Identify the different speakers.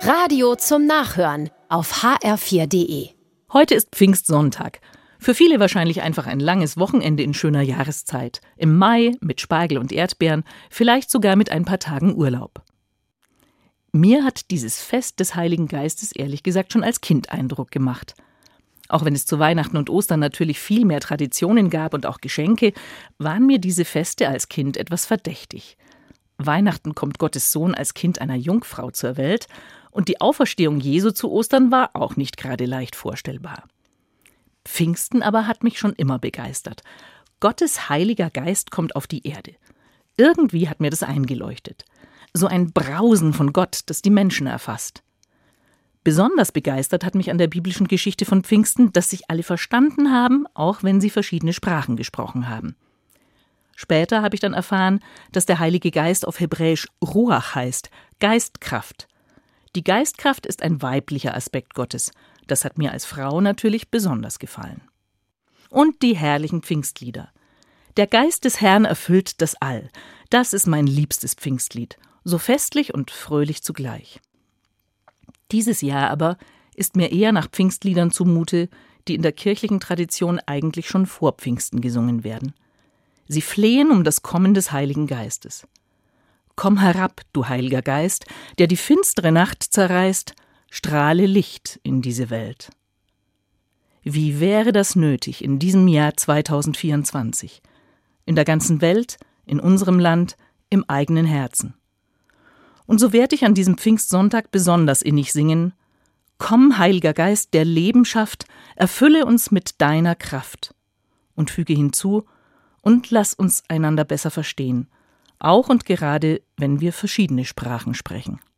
Speaker 1: Radio zum Nachhören auf hr4.de.
Speaker 2: Heute ist Pfingstsonntag. Für viele wahrscheinlich einfach ein langes Wochenende in schöner Jahreszeit. Im Mai mit Spargel und Erdbeeren, vielleicht sogar mit ein paar Tagen Urlaub. Mir hat dieses Fest des Heiligen Geistes ehrlich gesagt schon als Kind Eindruck gemacht. Auch wenn es zu Weihnachten und Ostern natürlich viel mehr Traditionen gab und auch Geschenke, waren mir diese Feste als Kind etwas verdächtig. Weihnachten kommt Gottes Sohn als Kind einer Jungfrau zur Welt und die Auferstehung Jesu zu Ostern war auch nicht gerade leicht vorstellbar. Pfingsten aber hat mich schon immer begeistert. Gottes Heiliger Geist kommt auf die Erde. Irgendwie hat mir das eingeleuchtet. So ein Brausen von Gott, das die Menschen erfasst. Besonders begeistert hat mich an der biblischen Geschichte von Pfingsten, dass sich alle verstanden haben, auch wenn sie verschiedene Sprachen gesprochen haben. Später habe ich dann erfahren, dass der Heilige Geist auf Hebräisch Ruach heißt, Geistkraft. Die Geistkraft ist ein weiblicher Aspekt Gottes. Das hat mir als Frau natürlich besonders gefallen. Und die herrlichen Pfingstlieder. Der Geist des Herrn erfüllt das All. Das ist mein liebstes Pfingstlied. So festlich und fröhlich zugleich. Dieses Jahr aber ist mir eher nach Pfingstliedern zumute, die in der kirchlichen Tradition eigentlich schon vor Pfingsten gesungen werden. Sie flehen um das Kommen des Heiligen Geistes. Komm herab, du Heiliger Geist, der die finstere Nacht zerreißt, strahle Licht in diese Welt. Wie wäre das nötig in diesem Jahr 2024? In der ganzen Welt, in unserem Land, im eigenen Herzen. Und so werde ich an diesem Pfingstsonntag besonders innig singen: Komm, Heiliger Geist, der Leben schafft, erfülle uns mit deiner Kraft. Und füge hinzu: Und lass uns einander besser verstehen, auch und gerade, wenn wir verschiedene Sprachen sprechen.